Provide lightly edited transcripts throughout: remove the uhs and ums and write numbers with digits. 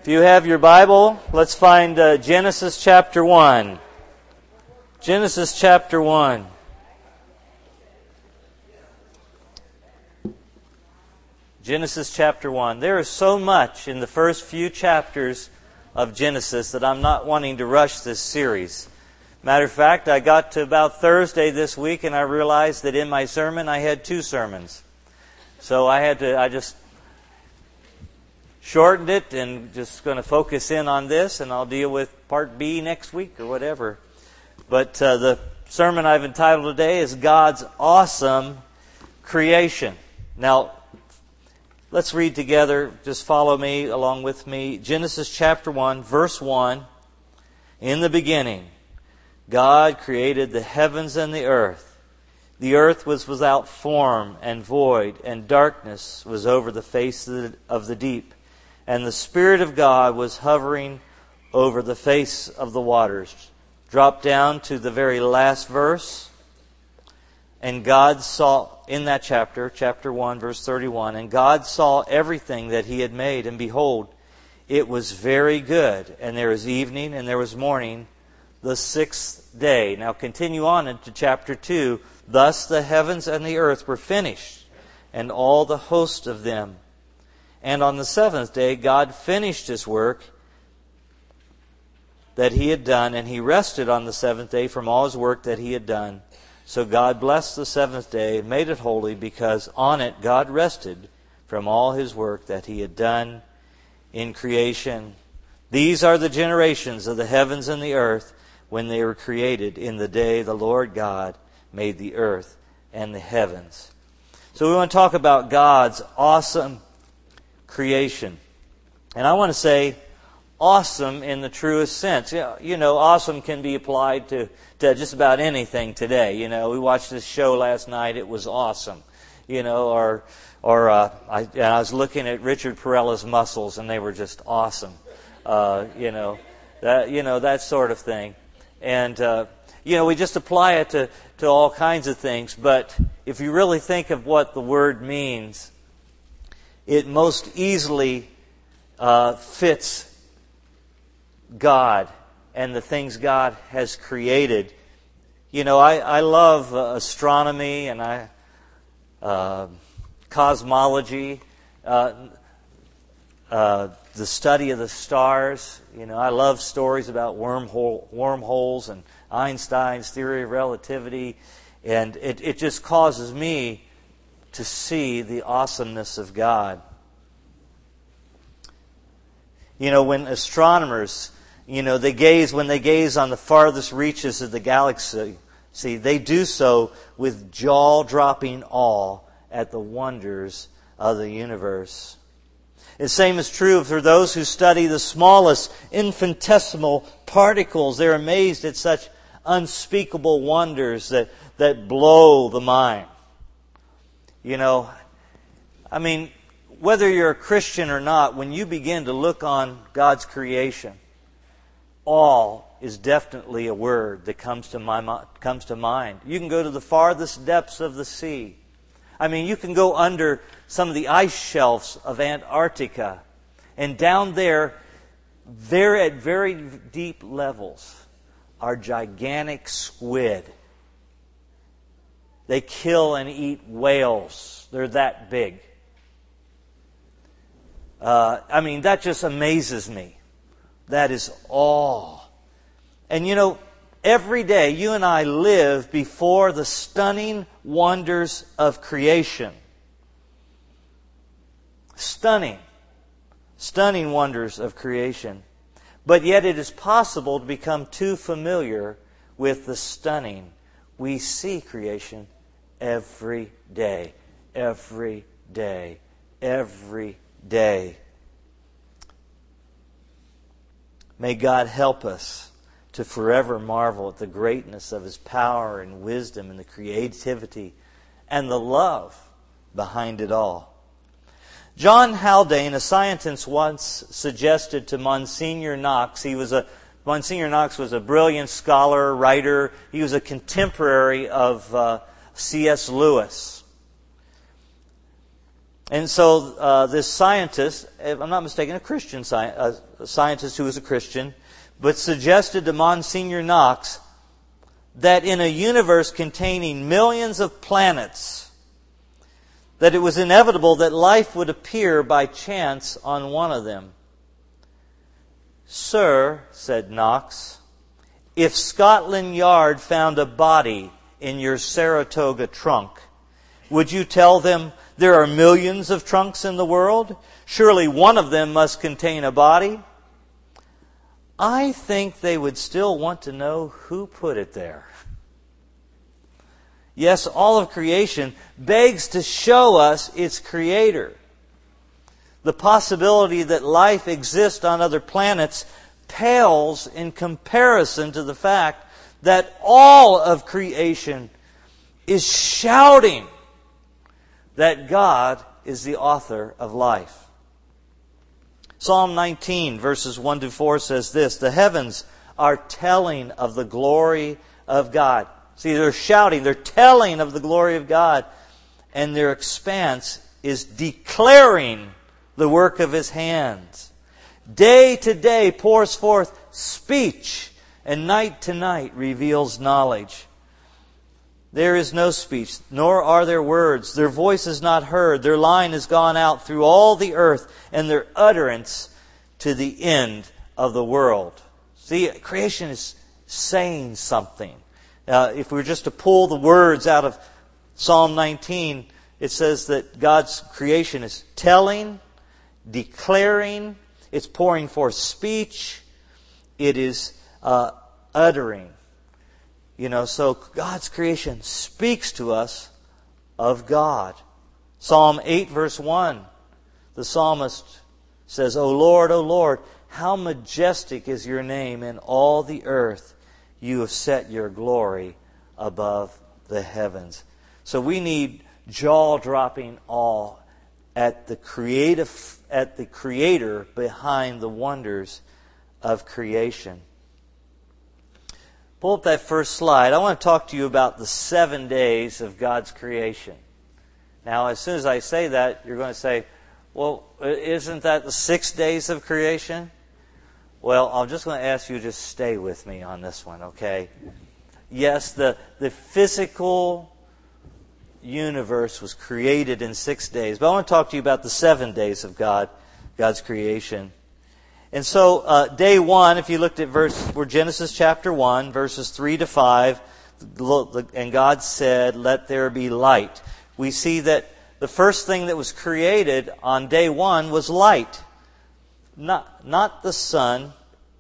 If you have your Bible, let's find Genesis chapter 1. Genesis chapter 1. Genesis chapter 1. There is so much in the first few chapters of Genesis that I'm not wanting to rush this series. Matter of fact, I got to about Thursday this week and I realized that in my sermon I had two sermons. So I just shortened it and just going to focus in on this, and I'll deal with part B next week or whatever. But the sermon I've entitled today is God's Awesome Creation. Now, let's read together. Just follow me along with me. Genesis chapter 1, verse 1. In the beginning, God created the heavens and the earth. The earth was without form and void, and darkness was over the face of the deep. And the Spirit of God was hovering over the face of the waters. Drop down to the very last verse. And God saw, in that chapter 1, verse 31, and God saw everything that He had made, and behold, it was very good. And there was evening and there was morning, the sixth day. Now continue on into chapter 2. Thus the heavens and the earth were finished, and all the host of them. And on the seventh day, God finished His work that He had done, and He rested on the seventh day from all His work that He had done. So God blessed the seventh day and made it holy, because on it God rested from all His work that He had done in creation. These are the generations of the heavens and the earth when they were created in the day the Lord God made the earth and the heavens. So we want to talk about God's awesome creation. And I want to say awesome in the truest sense. You know, awesome can be applied to just about anything today. You know, we watched this show last night. It was awesome. You know, I was looking at Richard Perella's muscles, and they were just awesome. That sort of thing. And we just apply it to all kinds of things. But if you really think of what the word means, it most easily fits God and the things God has created. You know, I love astronomy and cosmology, the study of the stars. You know, I love stories about wormholes and Einstein's theory of relativity, and it just causes me to see the awesomeness of God. You know, when astronomers, when they gaze on the farthest reaches of the galaxy, they do so with jaw-dropping awe at the wonders of the universe. The same is true for those who study the smallest infinitesimal particles. They're amazed at such unspeakable wonders that blow the mind. You know, I mean, whether you're a Christian or not, when you begin to look on God's creation, awe is definitely a word that comes to mind. You can go to the farthest depths of the sea. I mean, you can go under some of the ice shelves of Antarctica, and down there at very deep levels, are gigantic squid. They kill and eat whales. They're that big. That just amazes me. That is awe. And every day you and I live before the stunning wonders of creation. Stunning wonders of creation. But yet it is possible to become too familiar with the stunning. We see creation every day, every day, every day. May God help us to forever marvel at the greatness of His power and wisdom and the creativity and the love behind it all. John Haldane, a scientist, once suggested to Monsignor Knox, Monsignor Knox was a brilliant scholar, writer. He was a contemporary of C.S. Lewis. And so this scientist, if I'm not mistaken, a Christian scientist who was a Christian, but suggested to Monsignor Knox that in a universe containing millions of planets, that it was inevitable that life would appear by chance on one of them. "Sir," said Knox, "if Scotland Yard found a body in your Saratoga trunk, would you tell them there are millions of trunks in the world? Surely one of them must contain a body." I think they would still want to know who put it there. Yes, all of creation begs to show us its Creator. The possibility that life exists on other planets pales in comparison to the fact that all of creation is shouting that God is the author of life. Psalm 19, verses 1 to 4 says this, "The heavens are telling of the glory of God." See, they're shouting, they're telling of the glory of God, and their expanse is declaring the work of His hands. Day to day pours forth speech, and night to night reveals knowledge. There is no speech, nor are there words. Their voice is not heard. Their line has gone out through all the earth, and their utterance to the end of the world. See, creation is saying something. If we were just to pull the words out of Psalm 19, it says that God's creation is telling, declaring, it's pouring forth speech, it is uttering. So God's creation speaks to us of God. Psalm 8, verse 1, the psalmist says, O Lord, how majestic is your name in all the earth. You have set your glory above the heavens." So we need jaw-dropping awe at the Creator behind the wonders of creation. Pull up that first slide. I want to talk to you about the 7 days of God's creation. Now, as soon as I say that, you're going to say, well, isn't that the 6 days of creation? Well, I'm just going to ask you to just stay with me on this one, okay? Yes, the physical universe was created in 6 days, but I want to talk to you about the 7 days of God's creation. And so, day 1, if you looked at Genesis chapter 1, verses 3 to 5, and God said, "Let there be light." We see that the first thing that was created on day 1 was light. Not the sun,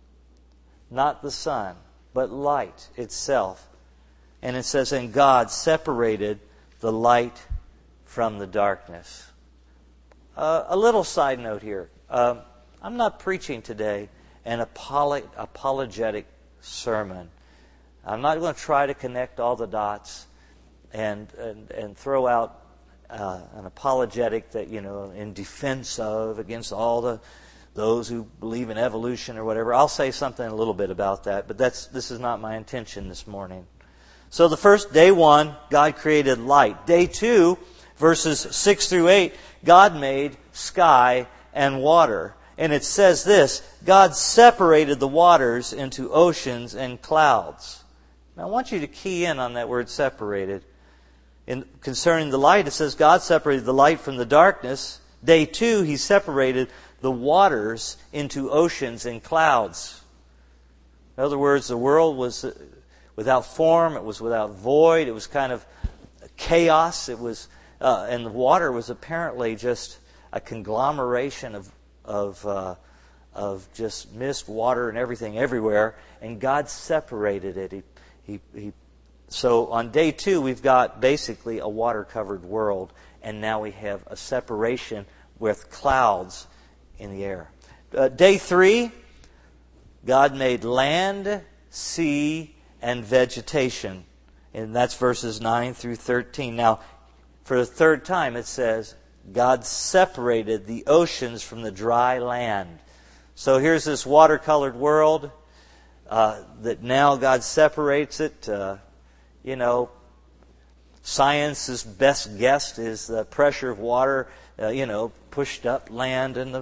but light itself. And it says, and God separated the light from the darkness. A little side note here. I'm not preaching today an apologetic sermon. I'm not going to try to connect all the dots and throw out an apologetic that, in defense of, against all those who believe in evolution or whatever. I'll say something a little bit about that, but this is not my intention this morning. So the first, day 1, God created light. Day 2, verses 6 through 8, God made sky and water. And it says this, God separated the waters into oceans and clouds. Now I want you to key in on that word separated. Concerning the light, it says God separated the light from the darkness. Day 2, He separated the waters into oceans and clouds. In other words, the world was without form, it was without void, it was kind of chaos. It was, and the water was apparently just a conglomeration of just mist, water, and everything everywhere. And God separated it. So on day 2, we've got basically a water-covered world, and now we have a separation with clouds in the air. Day 3, God made land, sea, and vegetation. And that's verses 9 through 13. Now, for the third time it says, God separated the oceans from the dry land. So here's this water-colored world that now God separates it. Science's best guess is the pressure of water pushed up land, and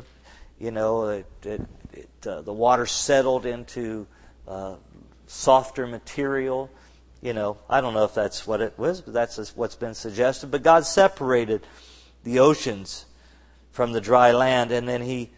the water settled into softer material. I don't know if that's what it was, but that's what's been suggested. But God separated the oceans from the dry land, and then He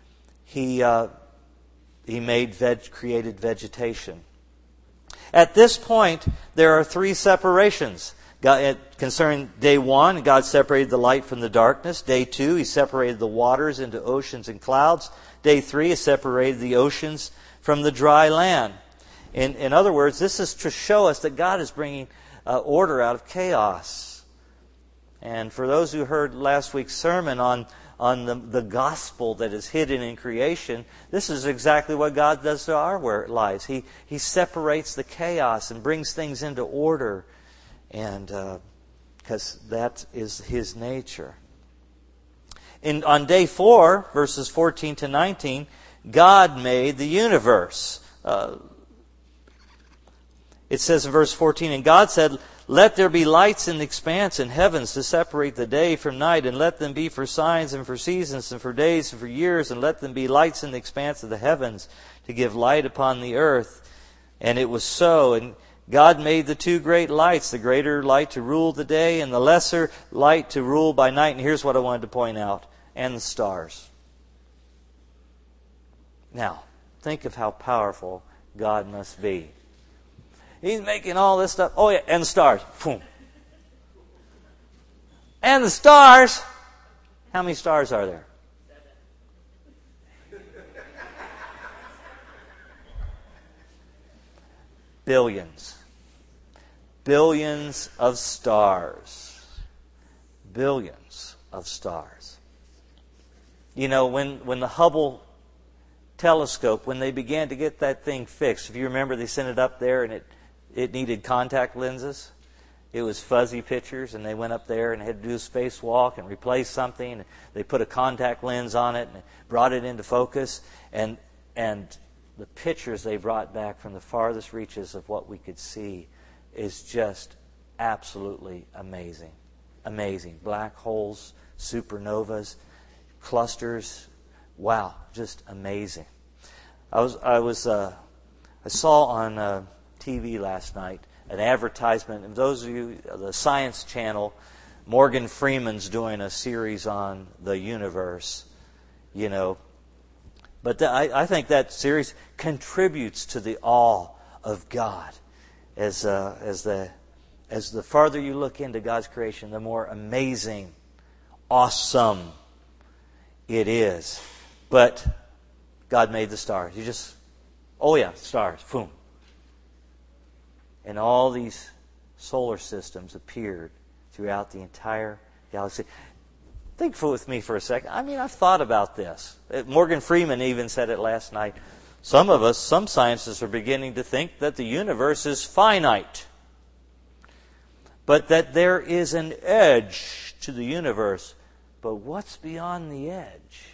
created vegetation. At this point, there are three separations. Concerning day 1, God separated the light from the darkness. Day 2, He separated the waters into oceans and clouds. Day 3, He separated the oceans from the dry land. In other words, this is to show us that God is bringing order out of chaos. And for those who heard last week's sermon on the gospel that is hidden in creation, this is exactly what God does to our lives. He separates the chaos and brings things into order, and because that is His nature. On day 4, verses 14 to 19, God made the universe. It says in verse 14, "And God said, Let there be lights in the expanse in heavens to separate the day from night, and let them be for signs and for seasons and for days and for years, and let them be lights in the expanse of the heavens to give light upon the earth. And it was so. And God made the two great lights, the greater light to rule the day and the lesser light to rule by night." And here's what I wanted to point out. And the stars. Now, think of how powerful God must be. He's making all this stuff. Oh yeah, and the stars. Boom. And the stars. How many stars are there? 7. Billions. Billions of stars. Billions of stars. When the Hubble telescope, when they began to get that thing fixed, if you remember, they sent it up there and it needed contact lenses. It was fuzzy pictures, and they went up there and had to do a spacewalk and replace something. And they put a contact lens on it and brought it into focus. And the pictures they brought back from the farthest reaches of what we could see is just absolutely amazing. Amazing. Black holes, supernovas, clusters. Wow, just amazing. I saw on TV last night an advertisement. And those of you, the Science Channel, Morgan Freeman's doing a series on the universe, But I think that series contributes to the awe of God. As the farther you look into God's creation, the more amazing, awesome it is. But God made the stars. Stars, boom. And all these solar systems appeared throughout the entire galaxy. Think with me for a second. I've thought about this. Morgan Freeman even said it last night. Some scientists are beginning to think that the universe is finite, but that there is an edge to the universe. But what's beyond the edge?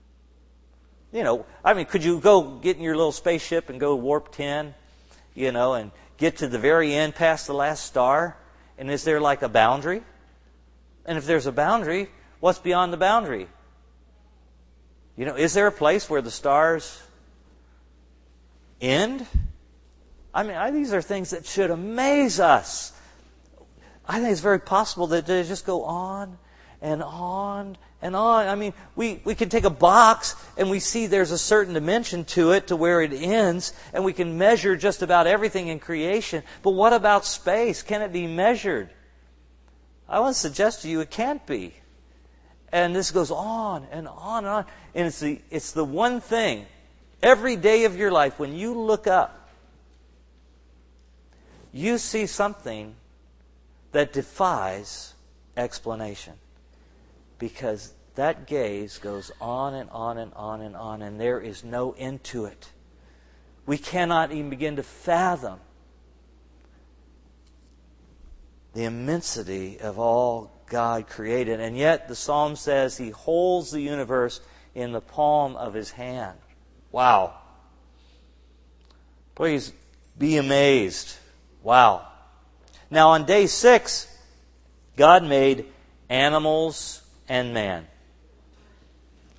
Could you go get in your little spaceship and go warp 10, and get to the very end past the last star? And is there like a boundary? And if there's a boundary, what's beyond the boundary? Is there a place where the stars end? These are things that should amaze us. I think it's very possible that they just go on and on and on. We can take a box and we see there's a certain dimension to it to where it ends, and we can measure just about everything in creation. But what about space? Can it be measured? I want to suggest to you it can't be. And this goes on and on and on. And it's the one thing, every day of your life, when you look up, you see something that defies explanation. Because that gaze goes on and on and on and on, and there is no end to it. We cannot even begin to fathom the immensity of all God created. And yet the psalm says He holds the universe in the palm of His hand. Wow. Please be amazed. Wow. Now on day 6, God made animals and man.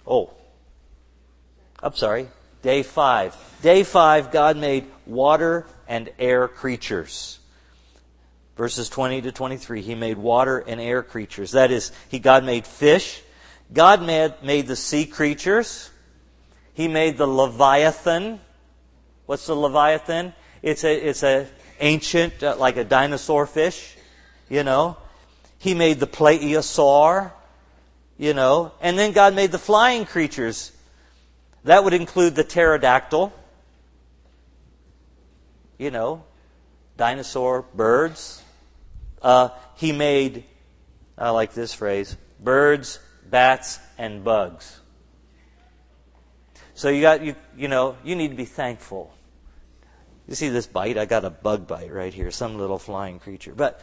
I'm sorry, day 5. Day 5, God made water and air creatures. Verses 20 to 23, He made water and air creatures. That is, God made fish. God made the sea creatures. He made the Leviathan. What's the Leviathan? It's a ancient, like a dinosaur fish, you know. He made the Plesiosaur, you know. And then God made the flying creatures. That would include the pterodactyl, you know, dinosaur birds. He made, I like this phrase, birds, bats, and bugs. So you need to be thankful. You see this bite? I got a bug bite right here, some little flying creature. But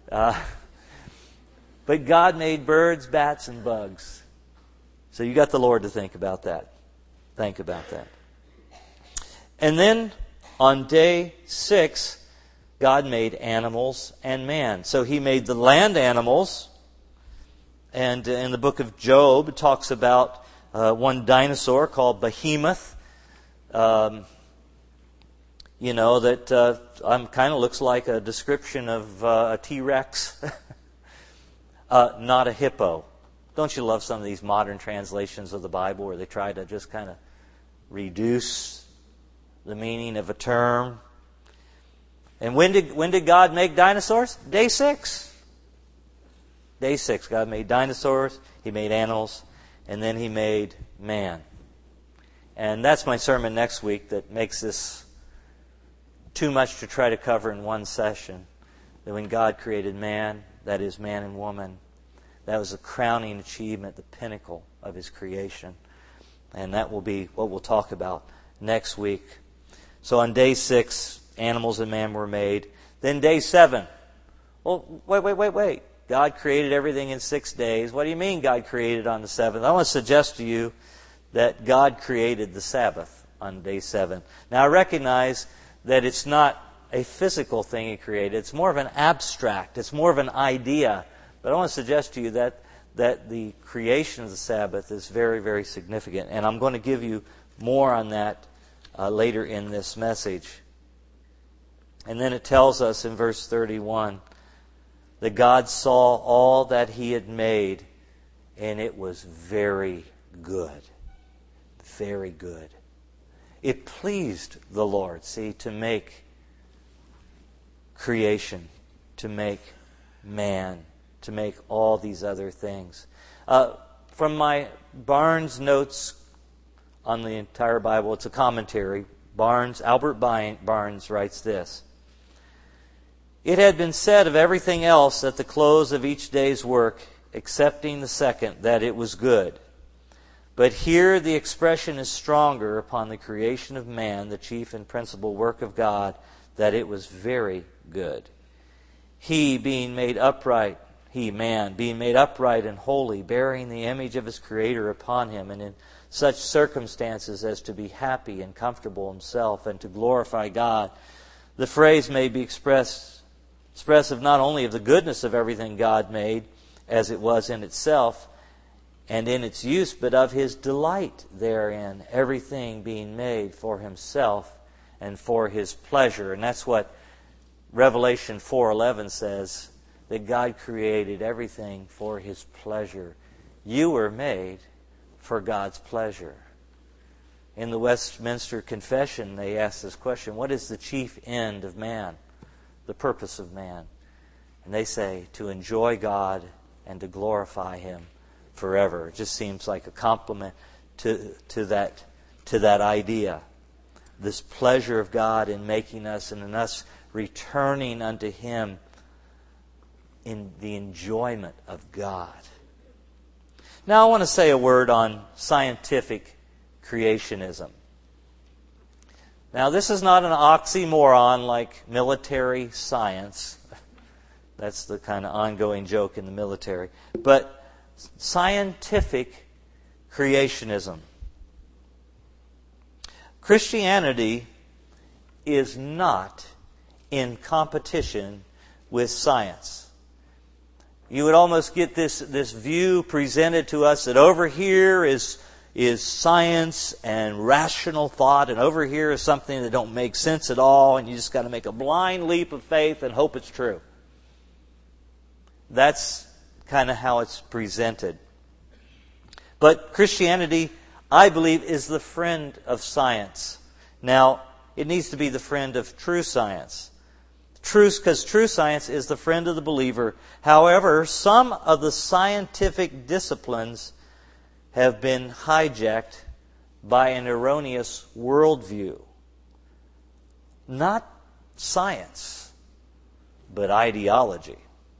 God made birds, bats, and bugs. So you got the Lord to think about that. Think about that. And then on day 6, God made animals and man. So He made the land animals. And in the book of Job, it talks about one dinosaur called Behemoth. That kind of looks like a description of a T-Rex. Not a hippo. Don't you love some of these modern translations of the Bible where they try to just kind of reduce the meaning of a term? And when did God make dinosaurs? Day 6. Day 6, God made dinosaurs, He made animals, and then He made man. And that's my sermon next week that makes this too much to try to cover in one session. That when God created man, that is man and woman, that was the crowning achievement, the pinnacle of His creation. And that will be what we'll talk about next week. So on day 6, animals and man were made. Then day 7. Well, wait. God created everything in 6 days. What do you mean God created on the 7th? I want to suggest to you that God created the Sabbath on day 7. Now I recognize that it's not a physical thing He created. It's more of an abstract. It's more of an idea. But I want to suggest to you that the creation of the Sabbath is very, very significant. And I'm going to give you more on that later in this message. And then it tells us in verse 31 that God saw all that He had made, and it was very good. Very good. It pleased the Lord, to make creation, to make man, to make all these other things. From my Barnes notes on the entire Bible, it's a commentary. Albert Barnes writes this: "It had been said of everything else at the close of each day's work, excepting the second, that it was good. But here the expression is stronger upon the creation of man, the chief and principal work of God, that it was very good. He, man, being made upright and holy, bearing the image of his Creator upon him, and in such circumstances as to be happy and comfortable himself and to glorify God." The phrase may be expressive not only of the goodness of everything God made, as it was in itself and in its use, but of His delight therein, everything being made for Himself and for His pleasure. And that's what Revelation 4:11 says, that God created everything for His pleasure. You were made for God's pleasure. In the Westminster Confession, they ask this question: what is the chief end of man? The purpose of man? And they say, to enjoy God and to glorify Him forever. It just seems like a compliment to that idea. This pleasure of God in making us and in us returning unto Him in the enjoyment of God. Now I want to say a word on scientific creationism. Now this is not an oxymoron like military science. That's the kind of ongoing joke in the military. But scientific creationism. Christianity is not in competition with science. You would almost get this view presented to us that over here is is science and rational thought, and over here is something that don't make sense at all, and you just got to make a blind leap of faith and hope it's true. That's kind of how it's presented. But Christianity, I believe, is the friend of science. Now, it needs to be the friend of true science. Because true science is the friend of the believer. However, some of the scientific disciplines have been hijacked by an erroneous worldview. Not science, but ideology.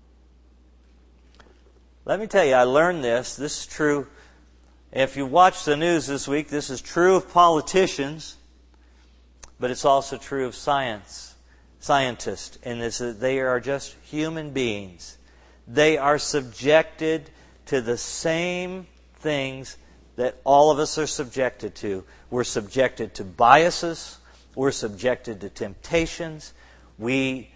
Let me tell you, I learned this. This is true. If you watch the news this week, this is true of politicians, but it's also true of scientists, and this is they are just human beings. They are subjected to the same things that all of us are subjected to. We're subjected to biases. We're subjected to temptations. We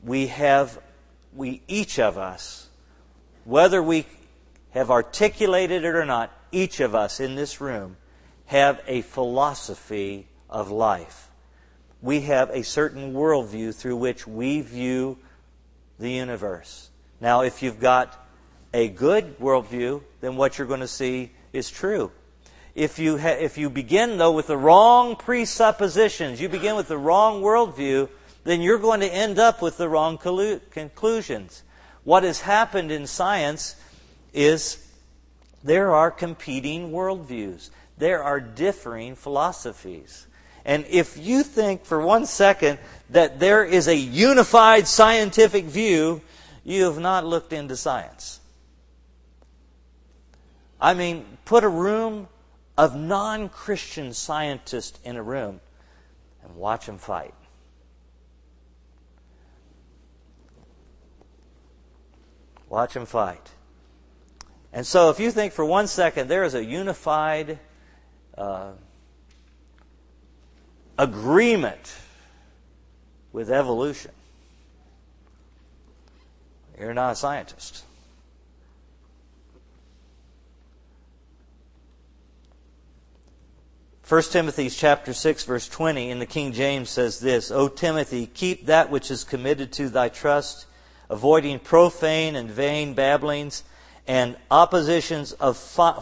each of us, whether we have articulated it or not, each of us in this room have a philosophy of life. We have a certain worldview through which we view the universe. Now, if you've got a good worldview, then what you're going to see is true. If you begin, though, with the wrong presuppositions, you begin with the wrong worldview, then you're going to end up with the wrong conclusions. What has happened in science is there are competing worldviews. There are differing philosophies. And if you think for 1 second that there is a unified scientific view, you have not looked into science. I mean, put a room of non-Christian scientists in a room and watch them fight. Watch them fight. And so if you think for 1 second there is a unified agreement with evolution, you're not a scientist. First Timothy chapter 6, verse 20 in the King James says this, O Timothy, keep that which is committed to thy trust, avoiding profane and vain babblings and oppositions of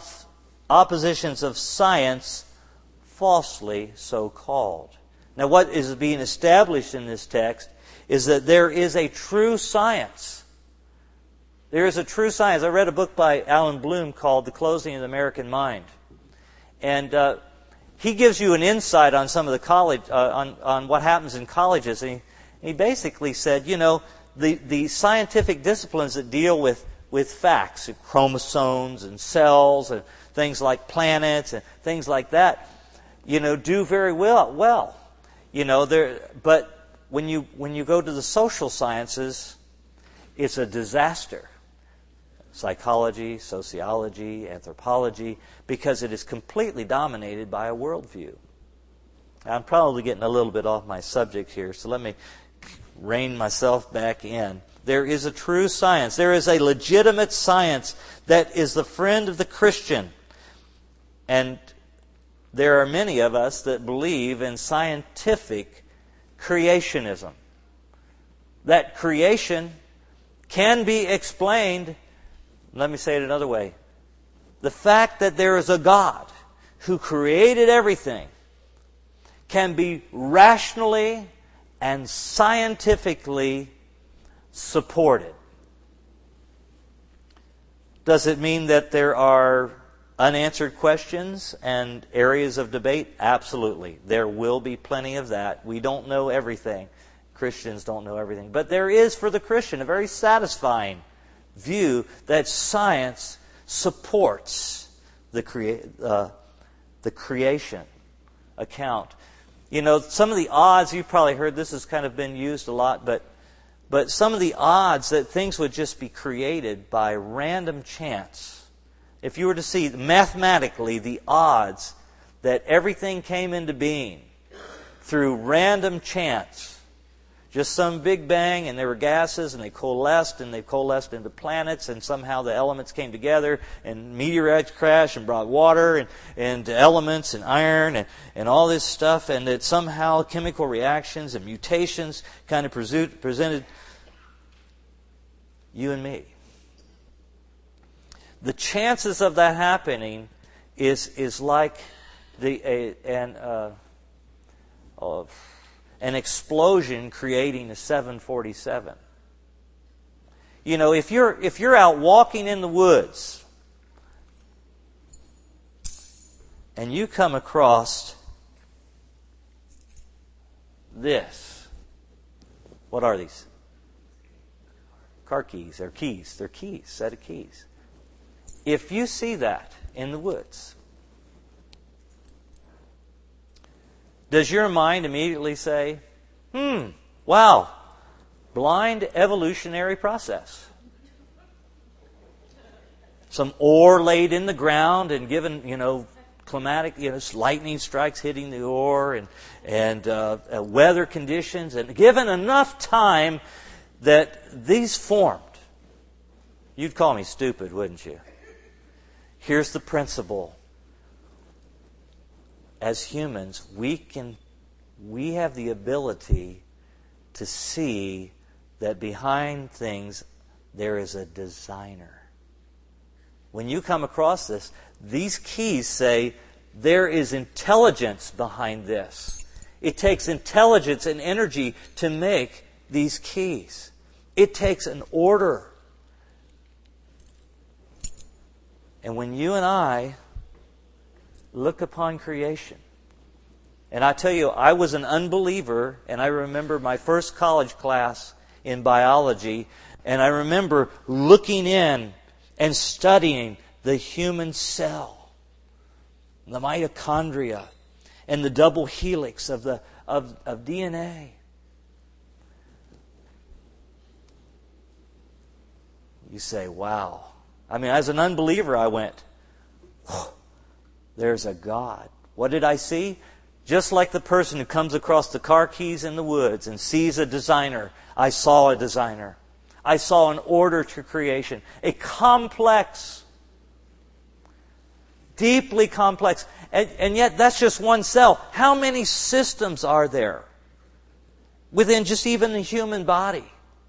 science, falsely so called. Now, what is being established in this text is that there is a true science. There is a true science. I read a book by Alan Bloom called The Closing of the American Mind. And he gives you an insight on some of the college, on what happens in colleges. And he basically said, you know, the scientific disciplines that deal with facts, chromosomes and cells and things like planets and things like that, you know, do very well. You know, but when you go to the social sciences, it's a disaster. Psychology, sociology, anthropology, because it is completely dominated by a worldview. I'm probably getting a little bit off my subject here, so let me rein myself back in. There is a true science. There is a legitimate science that is the friend of the Christian. And there are many of us that believe in scientific creationism. That creation can be explained. Let me say it another way. The fact that there is a God who created everything can be rationally and scientifically supported. Does it mean that there are unanswered questions and areas of debate? Absolutely. There will be plenty of that. We don't know everything. Christians don't know everything. But there is, for the Christian, a very satisfying view that science supports the creation account. You know, some of the odds, you've probably heard this has kind of been used a lot, but some of the odds that things would just be created by random chance. If you were to see mathematically the odds that everything came into being through random chance, just some big bang, and there were gases, and they coalesced into planets, and somehow the elements came together, and meteorites crashed and brought water and elements and iron and all this stuff, and that somehow chemical reactions and mutations kind of presented you and me. The chances of that happening is like an explosion creating a 747. You know, if you're out walking in the woods and you come across this, what are these? Car keys. They're keys. They're keys. Set of keys. If you see that in the woods, does your mind immediately say, wow, blind evolutionary process? Some ore laid in the ground and given, climatic, lightning strikes hitting the ore and weather conditions, and given enough time that these formed. You'd call me stupid, wouldn't you? Here's the principle. As humans, we have the ability to see that behind things there is a designer. When you come across this, these keys say there is intelligence behind this. It takes intelligence and energy to make these keys. It takes an order. And when you and I look upon creation, and I tell you, I was an unbeliever, and I remember my first college class in biology, and I remember looking in and studying the human cell, the mitochondria, and the double helix of DNA. You say, wow. I mean, as an unbeliever, I went, there's a God. What did I see? Just like the person who comes across the car keys in the woods and sees a designer, I saw a designer. I saw an order to creation. A complex, deeply complex. And yet that's just one cell. How many systems are there within just even the human body?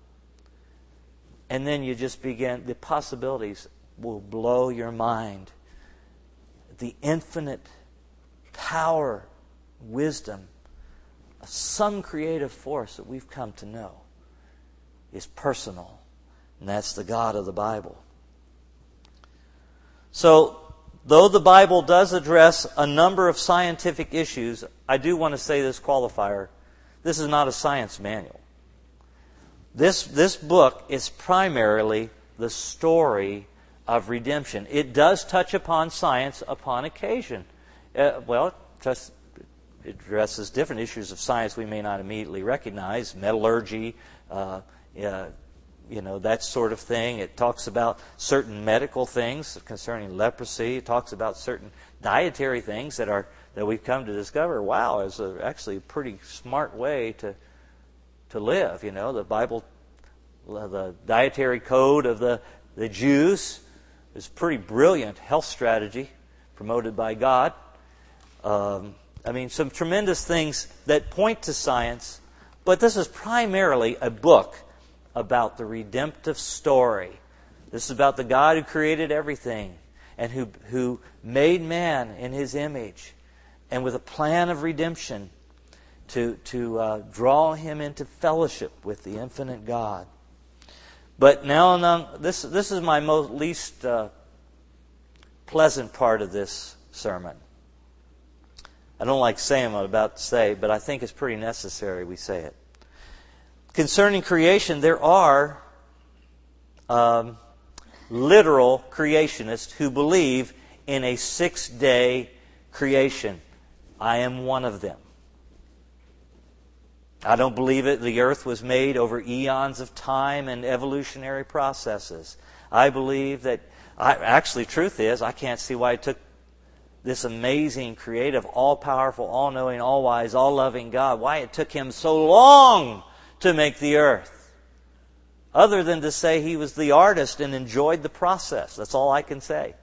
And then you just begin, the possibilities will blow your mind. The infinite power, wisdom of some creative force that we've come to know is personal. And that's the God of the Bible. So, though the Bible does address a number of scientific issues, I do want to say this qualifier. This is not a science manual. This book is primarily the story of redemption. It does touch upon science upon occasion. It addresses different issues of science we may not immediately recognize, metallurgy, that sort of thing. It talks about certain medical things concerning leprosy. It talks about certain dietary things that we've come to discover. Wow, is actually a pretty smart way to live. The Bible, the dietary code of the Jews is pretty brilliant health strategy promoted by God. Some tremendous things that point to science, but this is primarily a book about the redemptive story. This is about the God who created everything and who made man in His image, and with a plan of redemption to draw him into fellowship with the infinite God. But now this is my least pleasant part of this sermon. I don't like saying what I'm about to say, but I think it's pretty necessary we say it. Concerning creation, there are literal creationists who believe in a 6-day creation. I am one of them. I don't believe it. The earth was made over eons of time and evolutionary processes. I believe that, truth is, I can't see why it took this amazing, creative, all-powerful, all-knowing, all-wise, all-loving God, why it took Him so long to make the earth, other than to say He was the artist and enjoyed the process. That's all I can say.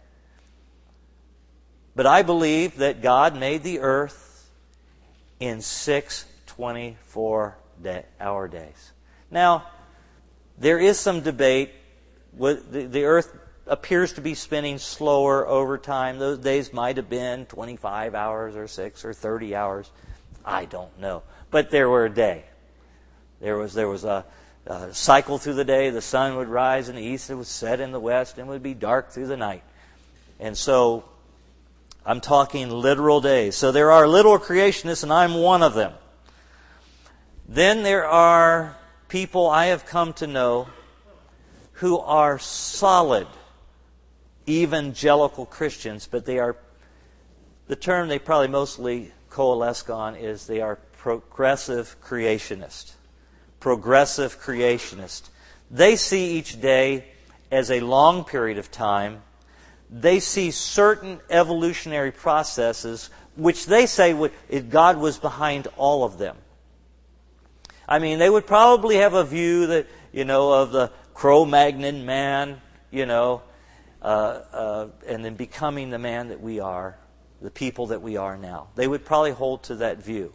But I believe that God made the earth in 6 24-hour days. Now, there is some debate. The earth appears to be spinning slower over time. Those days might have been 25 hours or 6 or 30 hours. I don't know. But there were a day. There was a cycle through the day. The sun would rise in the east, it would set in the west, and it would be dark through the night. And so I'm talking literal days. So there are literal creationists, and I'm one of them. Then there are people I have come to know who are solid evangelical Christians, but they are, the term they probably mostly coalesce on is they are progressive creationists. Progressive creationists. They see each day as a long period of time. They see certain evolutionary processes which they say God was behind all of them. I mean, they would probably have a view that, of the Cro-Magnon man, and then becoming the man that we are, the people that we are now. They would probably hold to that view.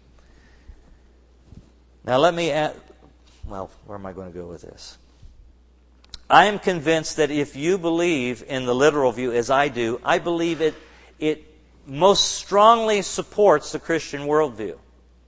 Now let me add, where am I going to go with this? I am convinced that if you believe in the literal view, as I do, I believe it most strongly supports the Christian worldview.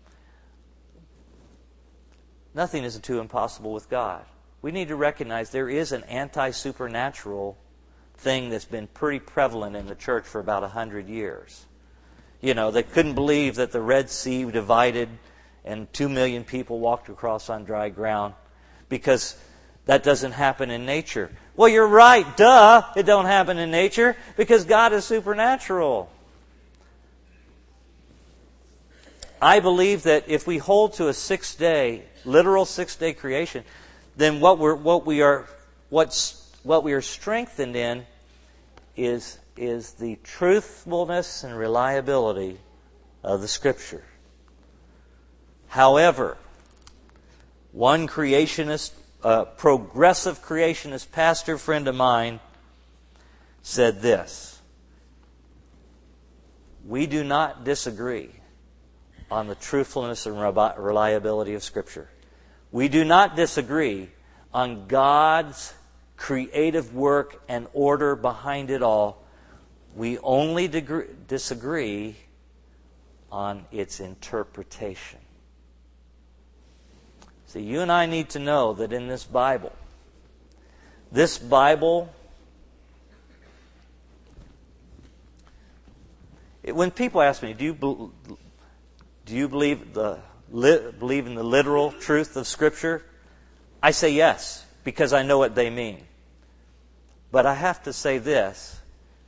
Nothing is too impossible with God. We need to recognize there is an anti-supernatural thing that's been pretty prevalent in the church for about 100 years. They couldn't believe that the Red Sea divided and 2 million people walked across on dry ground because that doesn't happen in nature. Well, you're right. Duh! It don't happen in nature because God is supernatural. I believe that if we hold to a literal 6-day creation, then what we are strengthened in is the truthfulness and reliability of the Scripture. However, one progressive creationist pastor friend of mine said this: we do not disagree on the truthfulness and reliability of Scripture. We do not disagree on God's creative work and order behind it all. We only disagree on its interpretation. See, you and I need to know that in this Bible, when people ask me, do you believe in the literal truth of Scripture? I say yes, because I know what they mean. But I have to say this.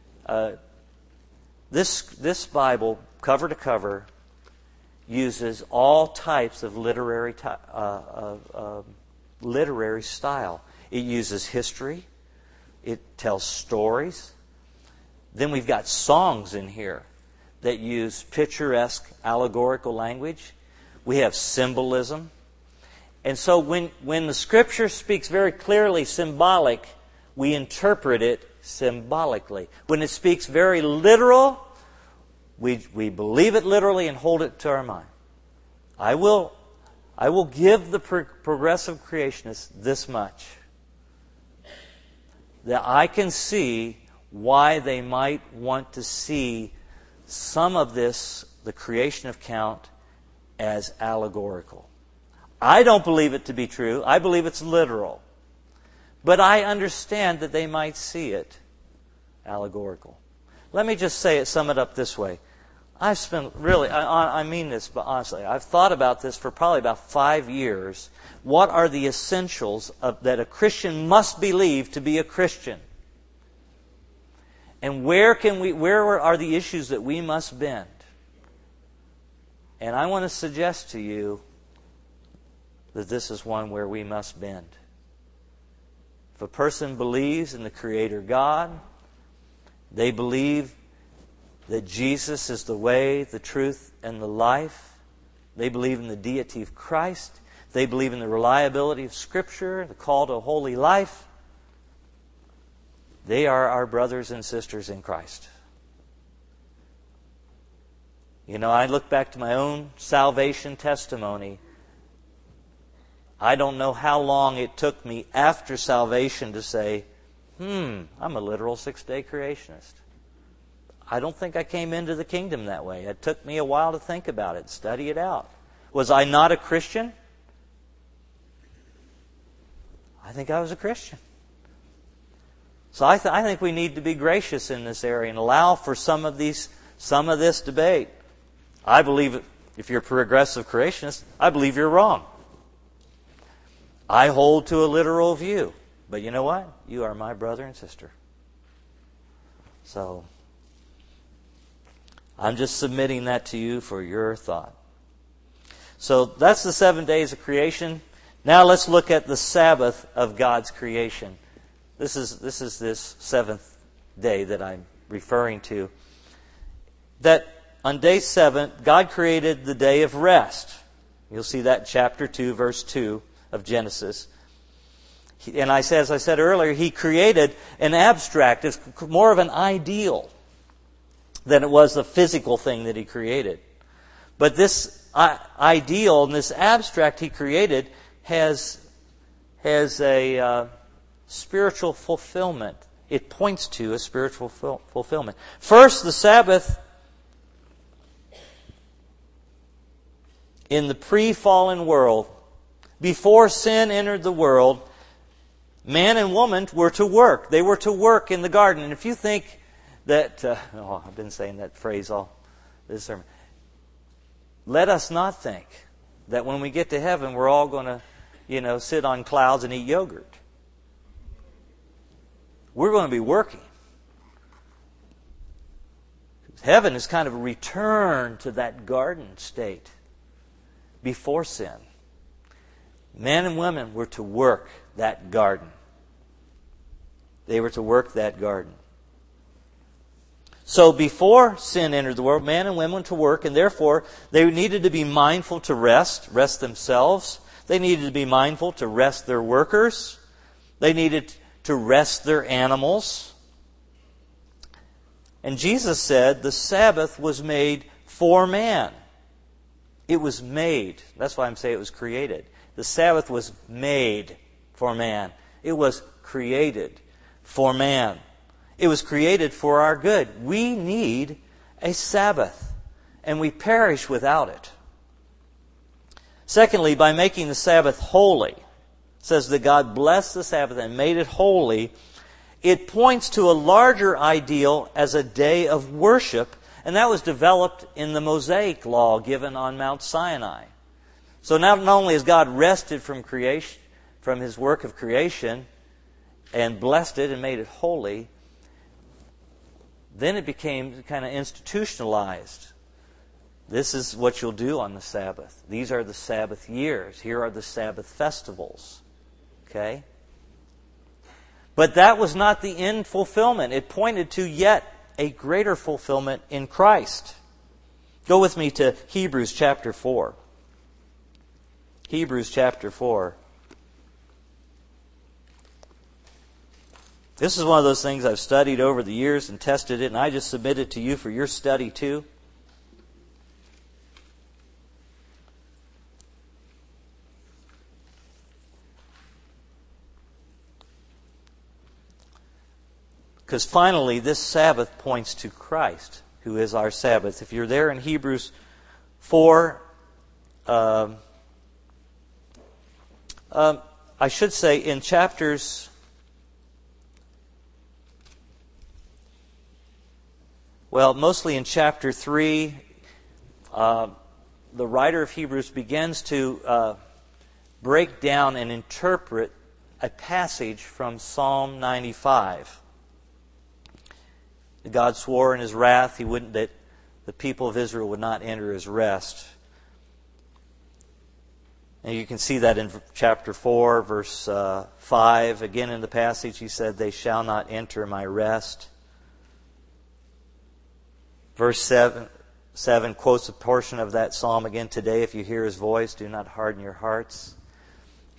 This Bible, cover to cover, uses all types of literary style. It uses history. It tells stories. Then we've got songs in here that use picturesque, allegorical language. We have symbolism. And so when the Scripture speaks very clearly symbolic, we interpret it symbolically. When it speaks very literal, we believe it literally and hold it to our mind. I will give the progressive creationists this much: that I can see why they might want to see some of this, the creation account, as allegorical. I don't believe it to be true. I believe it's literal. But I understand that they might see it allegorical. Let me just sum it up this way. I've spent I mean this, but honestly, I've thought about this for probably about 5 years. What are the essentials that a Christian must believe to be a Christian? And where are the issues that we must bend? And I want to suggest to you that this is one where we must bend. If a person believes in the Creator God, they believe that Jesus is the way, the truth, and the life. They believe in the deity of Christ. they believe in the reliability of Scripture, the call to a holy life, they are our brothers and sisters in Christ. You know, I look back to my own salvation testimony. I don't know how long it took me after salvation to say, I'm a literal six-day creationist. I don't think I came into the kingdom that way. It took me a while to think about it, study it out. Was I not a Christian? I think I was a Christian. So I think we need to be gracious in this area and allow for some of this debate. I believe if you're a progressive creationist, I believe you're wrong. I hold to a literal view. But you know what? You are my brother and sister. So I'm just submitting that to you for your thought. So that's the 7 days of creation. Now let's look at the Sabbath of God's creation. This is this seventh day that I'm referring to. That on day 7, God created the day of rest. You'll see that in chapter 2, verse 2 of Genesis. And as I said earlier, He created an abstract. It's more of an ideal than it was the physical thing that He created. But this ideal and this abstract He created has a spiritual fulfillment. It points to a spiritual fulfillment. First, the Sabbath in the pre-fallen world, before sin entered the world, man and woman were to work. They were to work in the garden. And if you think that, I've been saying that phrase all this sermon. Let us not think that when we get to heaven, we're all going to, sit on clouds and eat yogurt. We're going to be working. Heaven is kind of a return to that garden state before sin. Men and women were to work that garden. They were to work that garden. So before sin entered the world, men and women went to work, and therefore they needed to be mindful to rest themselves. They needed to be mindful to rest their workers. They needed to rest their animals. And Jesus said the Sabbath was made for man. It was made. That's why I'm saying it was created. The Sabbath was made for man. It was created for man. It was created for our good. We need a Sabbath, and we perish without it. Secondly, by making the Sabbath holy, it says that God blessed the Sabbath and made it holy. It points to a larger ideal as a day of worship, and that was developed in the Mosaic law given on Mount Sinai. So not only has God rested from creation, from His work of creation, and blessed it and made it holy, then it became kind of institutionalized. This is what you'll do on the Sabbath. These are the Sabbath years. Here are the Sabbath festivals. Okay? But that was not the end fulfillment. It pointed to yet a greater fulfillment in Christ. Go with me to Hebrews chapter 4. Hebrews chapter 4. This is one of those things I've studied over the years and tested it, and I just submit it to you for your study too. Because finally, this Sabbath points to Christ, who is our Sabbath. If you're there in Hebrews 4, I should say in chapters... Well, mostly in chapter 3, the writer of Hebrews begins to break down and interpret a passage from Psalm 95. God swore in His wrath that the people of Israel would not enter His rest. And you can see that in chapter 4, verse 5. Again in the passage, he said, "They shall not enter my rest." Verse 7 quotes a portion of that psalm again. "Today, if you hear His voice, do not harden your hearts."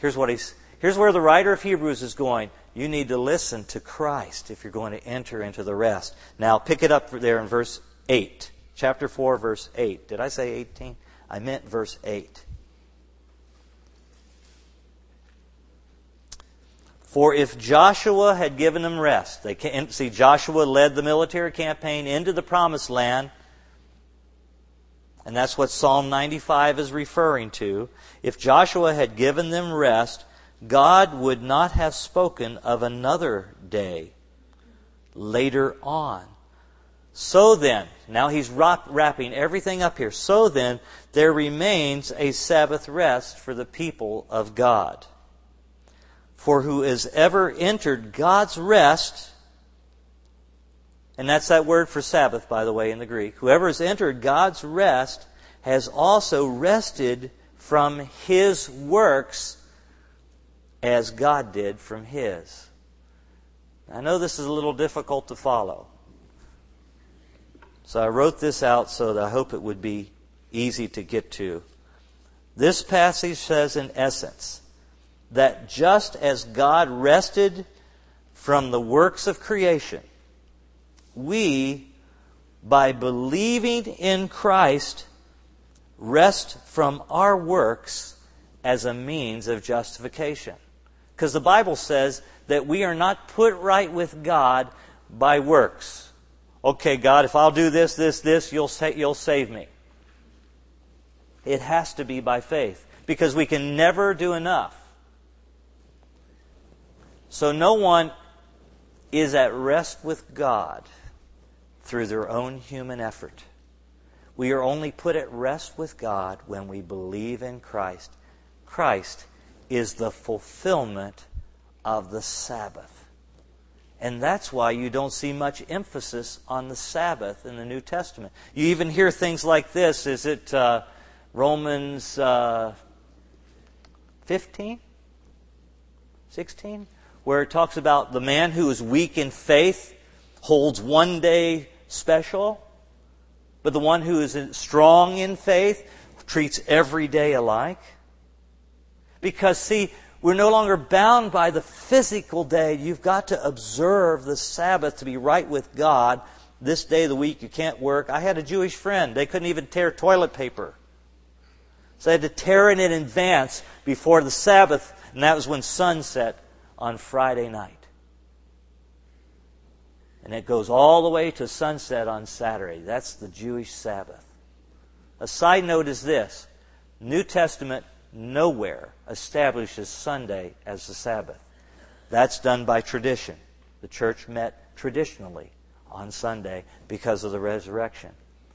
Here's where the writer of Hebrews is going. You need to listen to Christ if you're going to enter into the rest. Now, pick it up there in verse 8. Chapter 4, verse 8. Did I say 18? I meant verse 8. For if Joshua had given them rest, Joshua led the military campaign into the promised land, and that's what Psalm 95 is referring to. If Joshua had given them rest, God would not have spoken of another day later on. So then, now he's wrapping everything up here. So then, there remains a Sabbath rest for the people of God. For who has ever entered God's rest, and that's that word for Sabbath, by the way, in the Greek. Whoever has entered God's rest has also rested from his works as God did from his. I know this is a little difficult to follow. So I wrote this out so that I hope it would be easy to get to. This passage says, in essence, that just as God rested from the works of creation, we, by believing in Christ, rest from our works as a means of justification. Because the Bible says that we are not put right with God by works. Okay, God, if I'll do this, you'll save me. It has to be by faith, because we can never do enough. So no one is at rest with God through their own human effort. We are only put at rest with God when we believe in Christ. Christ is the fulfillment of the Sabbath. And that's why you don't see much emphasis on the Sabbath in the New Testament. You even hear things like this. Is it Romans 15? 16? Where it talks about the man who is weak in faith holds one day special, but the one who is strong in faith treats every day alike. Because, see, we're no longer bound by the physical day. You've got to observe the Sabbath to be right with God. This day of the week you can't work. I had a Jewish friend. They couldn't even tear toilet paper. So they had to tear it in advance before the Sabbath, and that was when sunset on Friday night. And it goes all the way to sunset on Saturday. That's the Jewish Sabbath. A side note is this. New Testament nowhere establishes Sunday as the Sabbath. That's done by tradition. The church met traditionally on Sunday because of the resurrection.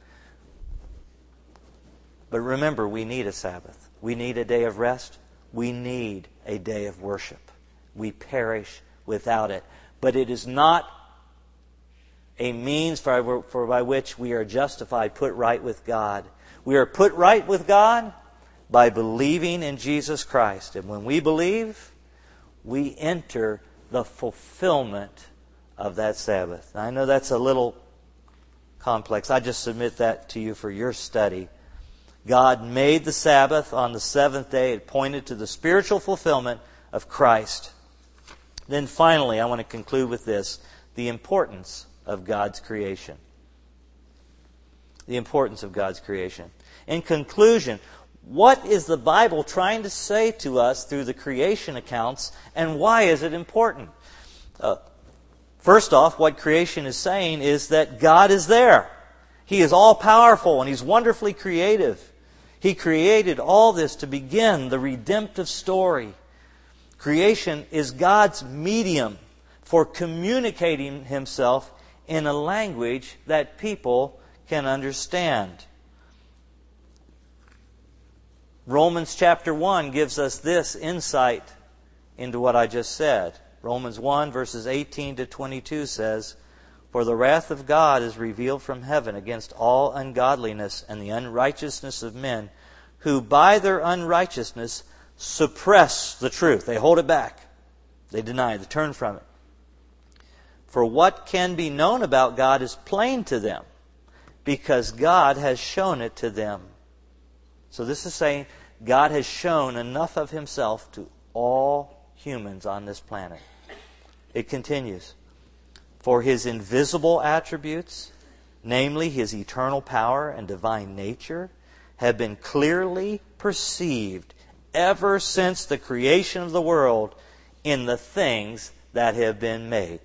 But remember, we need a Sabbath. We need a day of rest. We need a day of worship. We perish without it. But it is not a means by which we are justified, put right with God. We are put right with God by believing in Jesus Christ. And when we believe, we enter the fulfillment of that Sabbath. Now, I know that's a little complex. I just submit that to you for your study. God made the Sabbath on the seventh day. It pointed to the spiritual fulfillment of Christ. Then finally, I want to conclude with this. The importance of God's creation. The importance of God's creation. In conclusion, what is the Bible trying to say to us through the creation accounts, and why is it important? First off, what creation is saying is that God is there. He is all-powerful and He's wonderfully creative. He created all this to begin the redemptive story. Creation is God's medium for communicating Himself in a language that people can understand. Romans chapter 1 gives us this insight into what I just said. Romans 1 verses 18 to 22 says, "For the wrath of God is revealed from heaven against all ungodliness and the unrighteousness of men, who by their unrighteousness suppress the truth." They hold it back. They deny it. They turn from it. "For what can be known about God is plain to them, because God has shown it to them." So this is saying God has shown enough of Himself to all humans on this planet. It continues. For His invisible attributes, namely His eternal power and divine nature, have been clearly perceived ever since the creation of the world in the things that have been made,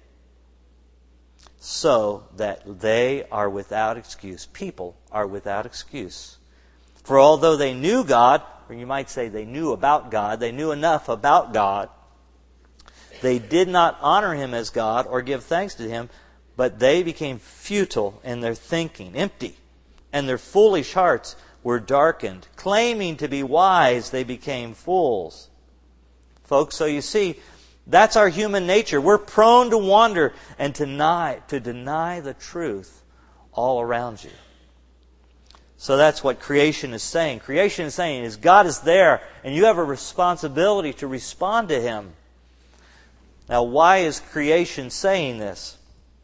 so that they are without excuse. People are without excuse. For although they knew God, or you might say they knew about God, they knew enough about God, they did not honor Him as God or give thanks to Him, but they became futile in their thinking, empty, and their foolish hearts were darkened. Claiming to be wise, they became fools. Folks, so you see, that's our human nature. We're prone to wander and to deny the truth all around you. So that's what creation is saying. Creation is saying is God is there, and you have a responsibility to respond to Him. Now, why is creation saying this?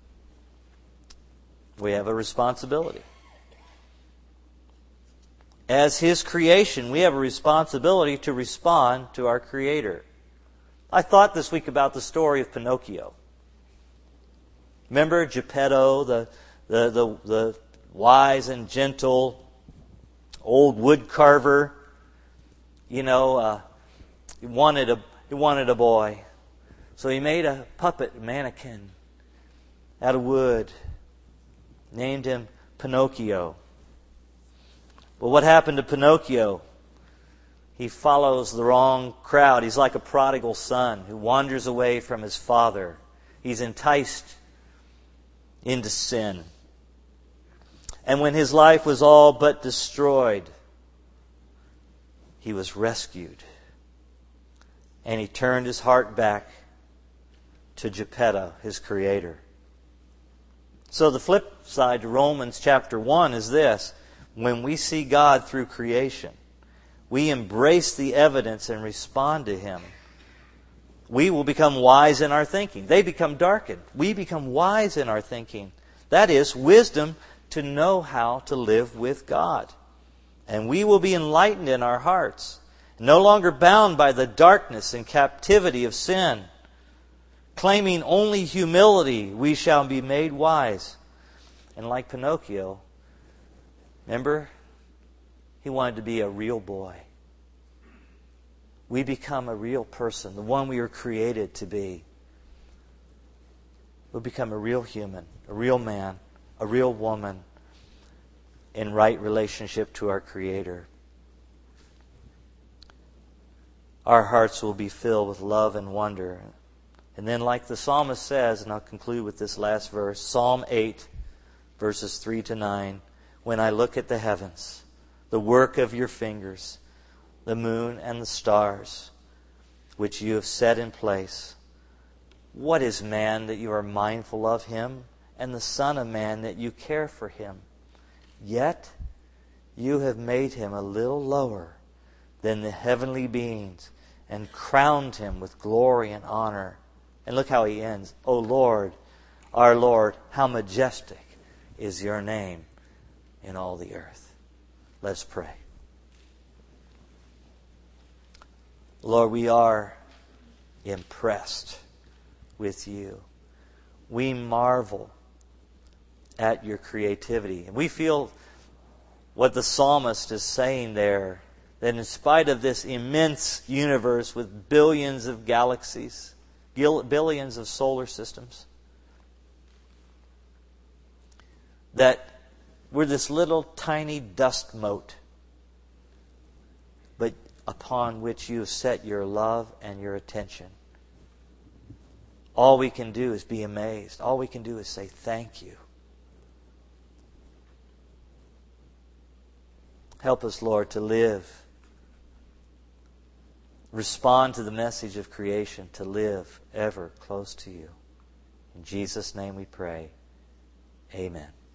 We have a responsibility. As His creation, we have a responsibility to respond to our Creator. I thought this week about the story of Pinocchio. Remember Geppetto, the wise and gentle old wood carver? He wanted a boy. So he made a puppet mannequin out of wood. Named him Pinocchio. But what happened to Pinocchio? He follows the wrong crowd. He's like a prodigal son who wanders away from his father. He's enticed into sin. And when his life was all but destroyed, he was rescued. And he turned his heart back to Geppetto, his creator. So the flip side to Romans chapter 1 is this. When we see God through creation, we embrace the evidence and respond to Him. We will become wise in our thinking. They become darkened. We become wise in our thinking. That is, wisdom to know how to live with God. And we will be enlightened in our hearts, no longer bound by the darkness and captivity of sin. Claiming only humility, we shall be made wise. And like Pinocchio, remember, he wanted to be a real boy. We become a real person, the one we were created to be. We'll become a real human, a real man, a real woman in right relationship to our Creator. Our hearts will be filled with love and wonder. And then like the psalmist says, and I'll conclude with this last verse, Psalm 8, verses 3 to 9, when I look at the heavens, the work of your fingers, the moon and the stars, which you have set in place. What is man that you are mindful of him, and the Son of Man that you care for him? Yet you have made him a little lower than the heavenly beings, and crowned him with glory and honor. And look how he ends. O Lord, our Lord, how majestic is your name in all the earth. Let's pray. Lord, we are impressed with you. We marvel at your creativity. And we feel what the psalmist is saying there, that in spite of this immense universe with billions of galaxies, billions of solar systems, that we're this little tiny dust mote, but upon which you have set your love and your attention. All we can do is be amazed. All we can do is say thank you. Help us, Lord, to live, respond to the message of creation, to live ever close to you. In Jesus' name we pray. Amen.